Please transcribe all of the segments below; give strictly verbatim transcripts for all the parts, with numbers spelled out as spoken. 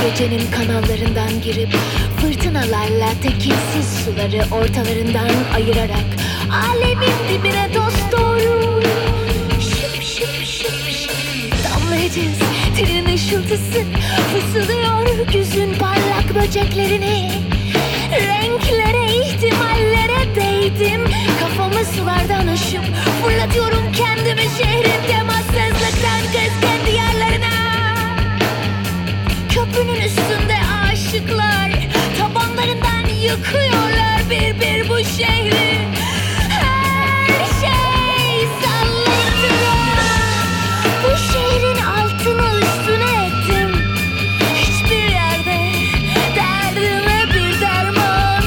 Gecenin kanallarından girip fırtınalarla tekinsiz suları ortalarından ayırarak alemin dibine dost doğru şıp şıp şıp şıp damlayacağız. Trenin ışıltısı fısıldıyor güzün parlak böceklerini. Renklere, ihtimallere değdim. Kafamı sulardan aşıp fırlatıyorum kendimi şehrin temassızlıktan kızgın diyarlarına. Köprünün üstünde aşıklar tabanlarından yıkıyorlar bir bir bu şehri. Her şey sallanıyor. Bu şehrin altını üstüne ettim. Hiçbir yerde derdime bir derman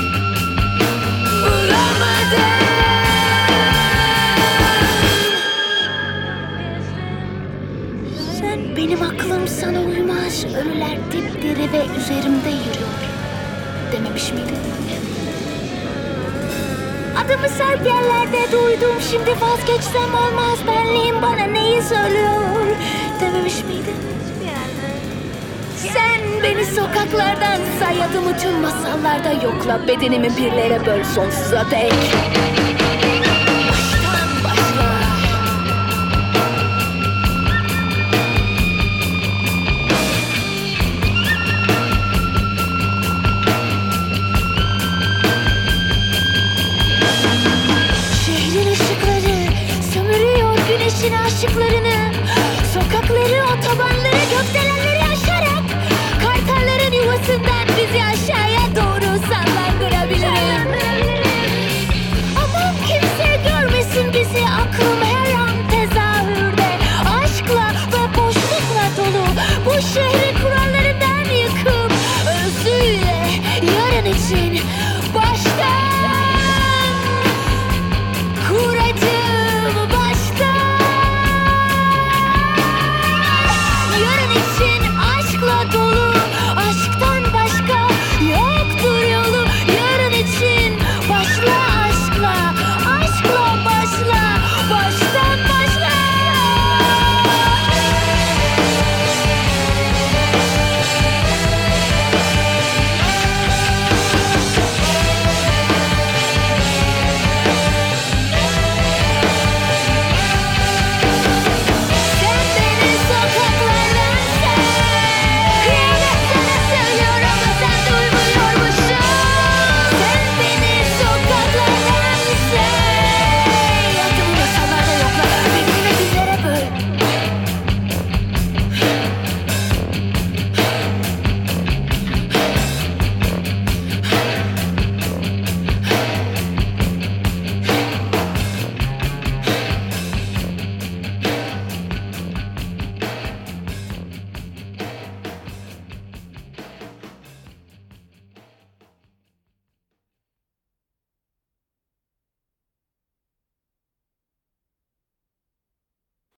bulamadım. Sen benim aklım sana uymaz. Ölüler dipdiri ve üzerimde yürüyor dememiş miydin? Adımı sarp yerlerde duydum. Şimdi vazgeçsem olmaz. Benliğim bana neyi söylüyor dememiş miydin? Sen beni sokaklardan say, adımı tüm masallarda yokla. Bedenimi birlere böl sonsuza dek. Baştan başla. Şehrin ışıkları sömürüyor güneşin aşıklarını. Sokakları, otobanları, gökdelenleri aşarak kartalların yuvasından bizi aşağıya doğru sallandırabilirim. Aman kimse görmesin bizi, aklı